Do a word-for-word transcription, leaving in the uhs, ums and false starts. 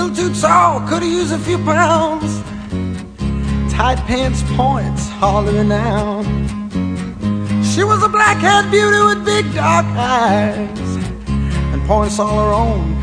little too tall, could've used a few pounds. Tight pants points, hardly renowned. She was a black-haired beauty with big dark eyes, and points all her own,